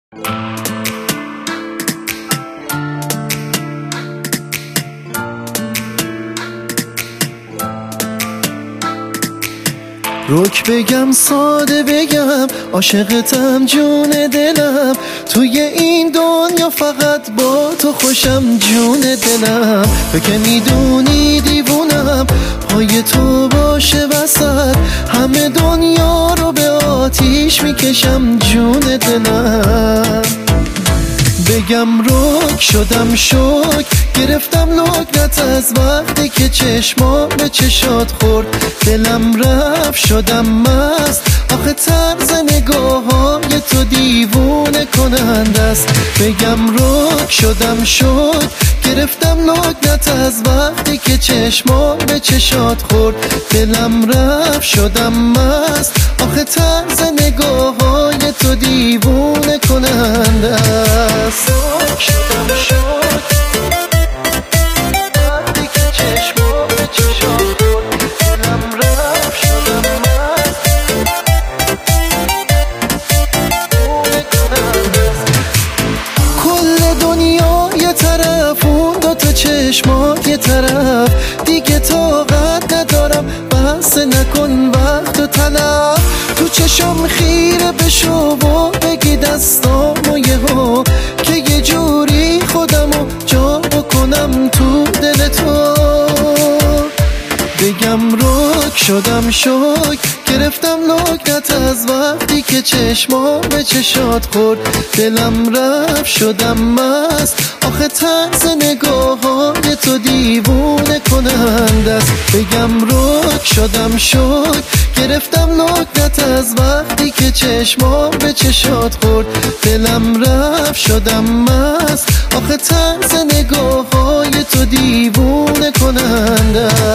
روک بگم ساده بگم عاشقتم جون دلم، توی این دنیا فقط با تو خوشم جون دلم. تو که میدونی دیوونم پای تو باشه وسط، همه دنیا رو به آتیش میکشم جون دلم. بگم روک شدم شوک، گرفتم لکنت از وقتی که چشمام به چشات خورد، دلم رفت شدم مست، آخه طرز نگاه‌های تو دیوونه کننده است. بگم روک شدم شوک، گرفتم لکنت از وقتی که چشمام به چشات خورد، دلم رفت شدم مست، آخه طرز نگاه‌های تو دیوونه کننده است. روک شدم شوک، وقتی که چشمام به چشات خورد، دلم رفت شدم مست، دیوونه کننده است. کل دنیا یه طرف، اون دوتا چشمات یه طرف، دیگه طاقت ندارم، بس نکن وقت و طلب. تو چشم خیره بشو و بگی دستامو یهو، که یه جوری خودمو جا بکنم تو دل تو. بگم روک شدم شوک، گرفتم لکنت از وقتی که چشمام به چشات خورد، دلم رفت شدم مست، آخه طرز نگاه‌های تو دیوونه کننده است. بگم روک شدم شوک، گرفتم لکنت از وقتی که چشمام به چشات خورد، دلم رفت شدم مست، آخه طرز نگاه‌های تو دیوونه کننده است.